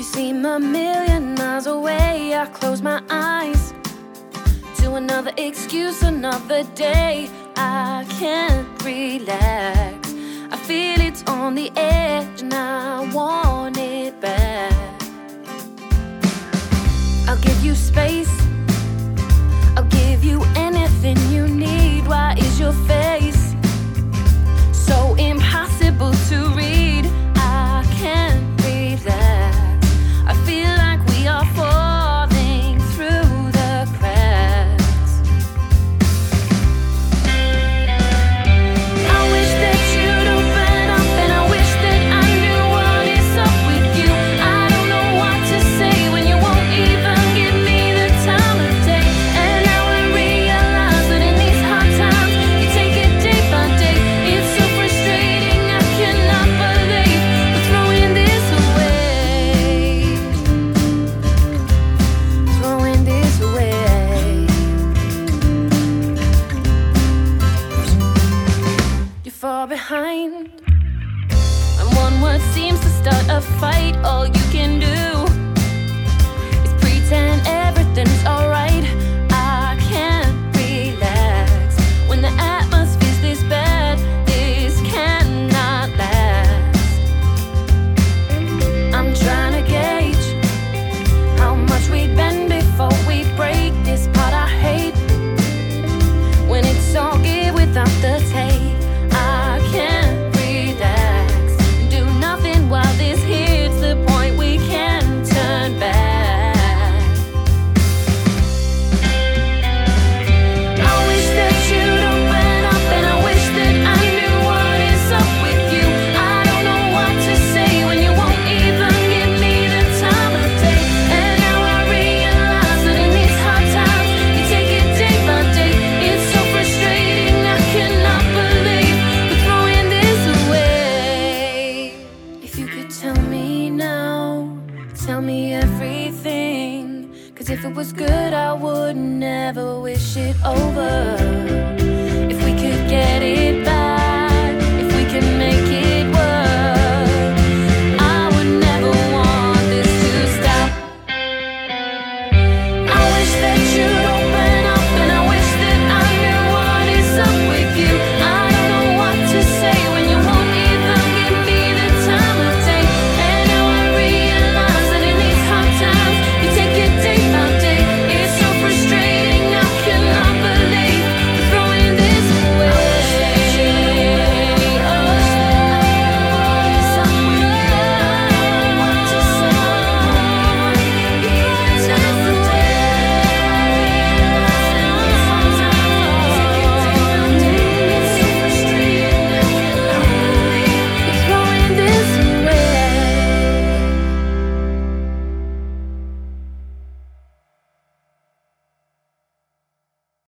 seem a million miles away. I close my eyes to another excuse, another day. I can't relax. I feel it's on the edge and I want it back. I'll give you space, I'll give you anything you need. Why is your face so impossible to read? I can't relax. I feel like we are falling through the cracks. I wish that you'd open up, and I wish that I knew what is up with you. I don't know what to say when you won't even give me the time of day. And now I realize that in these hard times you take it day by day. It's so frustrating, I cannot believe we're throwing this away. Throwing this away. You're far behind, and one word seems to start a fight. All you can do is pretend everything's alright. I can't relax when the atmosphere's this bad. This cannot last. I'm trying to gauge how much we've been before we break this part. I hate when it's all good without the tape. I can't relax, do nothing while this hits the point we can't turn back. I wish that you'd open up, and I wish that I knew what is up with you. I don't know what to say when you won't even give me the time of day. And now I realize that in these hard times you take it day by day. It's so frustrating, I cannot believe we're throwing this away. If you could tell me now, tell me everything. 'Cause if it was good, I would never wish it over. If we could get it back.